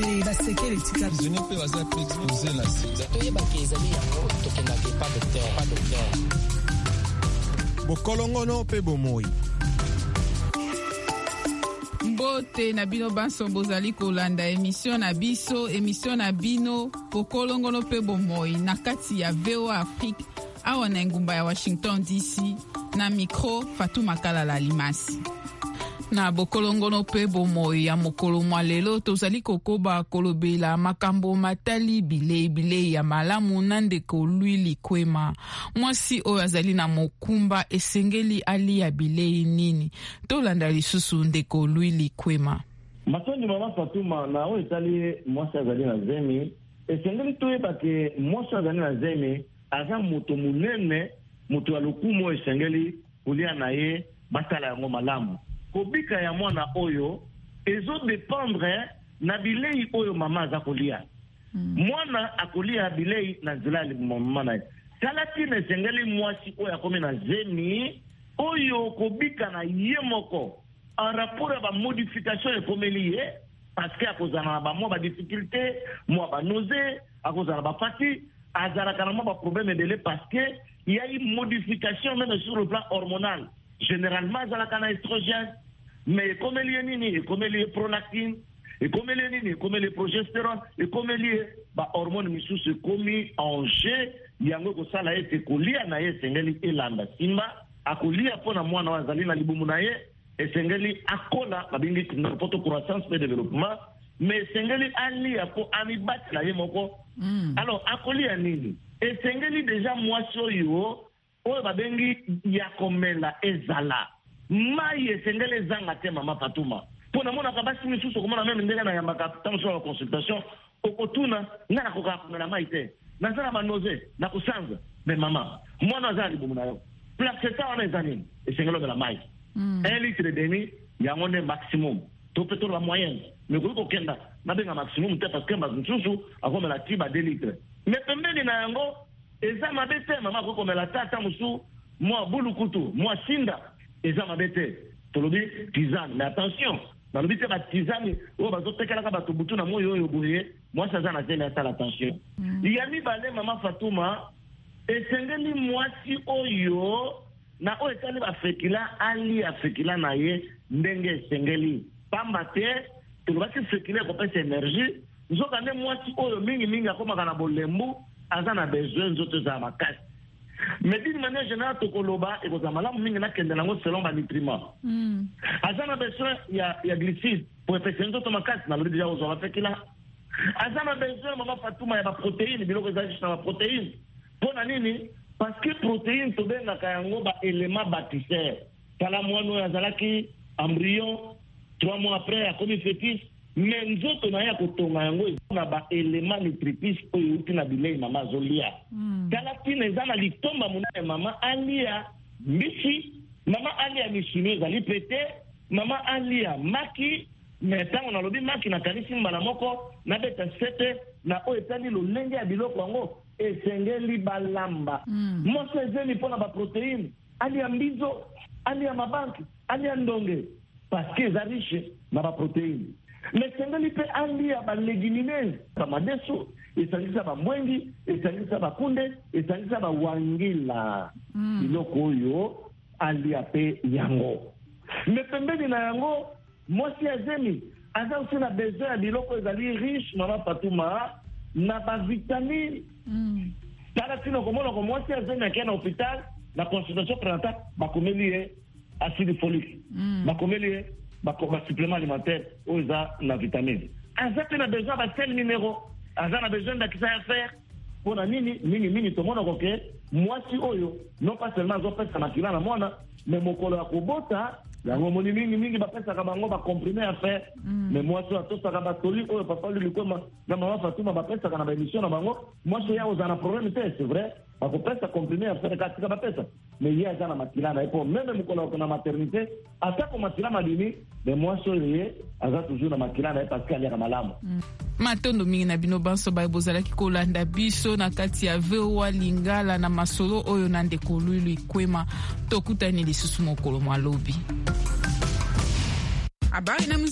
basekele tika zone pe baza pe exposer la sida toyeba ke ezali yango tokendaka pas docteur bokolongono pe bomoi. Mbote na bino banso bozali kolanda émission na biso, émission na bino bokolongono pe bomoi na kati ya VOA Afrique awa na ngumba ya Washington DC na micro Fatuma Kalala Limasi. Na bokolongono pe bomoi ya mokolo mwa lelo tozali kokoba kolobela makambo matali bilei ya malamu na ndeko Louis Kwema. Mwasi oyo azali na mokumba esengeli ali ya bilei nini? Tolanda lisusu ndeko Louis Kwema. Matondi mama Fatuma na oyo etali mwasi azali na zemi esengeli toyeba ke mwasi azali na zemi aza moto munene, moto ya lokumu esengeli kolia na ye batala yango malamu. Kobika ya mwana oyo ezo dépendre na bilei oyo mama aza kolia. Mwana akolia bilei na nzela mama na ye. Talati na esengeli mwasi oyo akomi na zemi oyo kobika na ye moko en rapport à ba modification ekomeli ye parce que akozana na ba mwa ba difficulté, mwa ba nausée, akozana ba fatigue, azalaka na mwa ba problème de lait parce que il y a une modification même sur le plan hormonal. Généralement azalaka na estrogène, mais comme il y a nini, comme il y a prolactine, et comme il y a nini, comme il y a progestérone, et comme il y a ba hormone misu se commis en jeu, yango ko sala ete kolia na ye sengeli elanda simba, akolia pona mwana wazali na libumu na ye, esengeli akola babingi na poto croissance et développement, mais sengeli ali apo amibati na ye moko. Alors akolia nini? Esengeli déjà mwaso yo oyo babengi ya komela ezala. Mai esengeli zanga te mama Fatuma. Pona mona kabasi misusu komona meme ndenge na yambaka tango sur la consultation okotuna ngana koka komela mai te. Nazala manose na kusanza mais mama mwana azali libumu na yo. Placenta wana ezani esengeli de la mai. 1 litre et demi yango ne maximum. To peut-être la moyenne. Mais ko kenda na benga maximum te parce que masusu akomela tiba 2 litres. Mais pembeni na yango eza mabete mama ko komela tata musu moi bulukutu moi sinda eza mabete tolobi tisane. Mais attention na lobite ba tisane o bazotekela ka bato butu na moyo oyo boye moi ça na tena ça attention. Yami bale mama Fatuma esengeli mwasi oyo na oyo etali bafekila ali afekila na ye ndenge esengeli pamba te tolobaki fekila ekopesa énergie nzoka nde mwasi oyo mingi akomaka na bolembu aza na besoin nzoto ezala makasi. Mais d'une manière générale tokoloba ekozala malamu mingi nakende nango selon banutriments. Aza na besoin ya glycide po epesa nzoto makasi nalobi deja kozwa bafekila. Aza na besoin mama Fatuma ya baprotéine biloko ezali na baprotéine. Mpona nini? Parce que protéine tobengaka yango ba élément bâtisseur. Tala mwana oyo azalaki embryon 3 mois après akomi fœtus, mais nzoto na ya kotonga yango na ba élément nutritif oyo uti na bilei mama azolia. Tala tina eza na litomba monene mama alia mbisi, mama alia misuni ezali pete, mama alia maki, mais ntango nalobi maki nakanisi mbala moko nabeta sete na oyo etali lolenge ya biloko yango esengeli balamba. Mwasi ezeli mpona baprotéine, alia mbizo, alia mabanki, alia ndonge, parce que eza riche na baprotéine. Mais esengeli mpe alia balégumineuses, bamadesu, esangisa bamwengi, esangisa bakunde, esangisa bawangila. Biloko oyo alia mpe yango. Mais pembeni na yango mwasi ezeli aza aussi na besoin ya biloko ezali riche mama Fatuma na bavitamine. Tala tino komona ko mwasi azeni akia na hôpital na consultation prénatale bakomeli ye acide folique, bakomeli ye ba supplément alimentaire oyo eza na vitamine. Aza pe na besoin ba sel minéraux, aza na besoin d'akisa ya fer. Pona nini mingi tomona ko ke mwasi oyo non pas seulement azopesa makila na mwana mais mokolo ya kobota yango moni mingi bapesaka bango bakomprime ya fer. Mais mwasi atosaka batoli oyo papa Louis Kwema na mama Fatuma bapesaka na baémission na bango. Mwasi ya oza na problème te, c'est vrai bakopesa komprime ya fer katika bapesa, mais ye aza na makila na epo meme mokolo na maternité atako makila madini mais mwasi oyo ye aza toujours na makila na parce que aliaka malamu. Matondo mingi na bino banso bozalaki kolanda biso na kati ya VOA Lingala na masolo oyo na ndeko Louis Kwema. Tokutani lisusu mokolo mwa lobi. Habari na